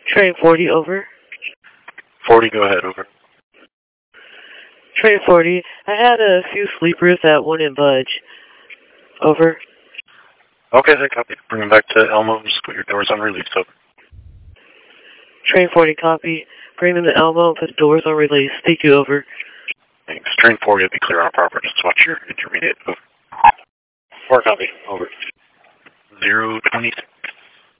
Train 40, over. 40, go ahead, over. Train 40, I had a few sleepers that wouldn't budge. Over. Okay, then copy. Bring them back to Elmo. Just put your doors on release, over. Train 40, copy. Bring them to Elmo and put doors on release. Thank you, over. Thanks. Train 40 will be clear on proper. Just watch your intermediate, over. 4 copy, over. 026.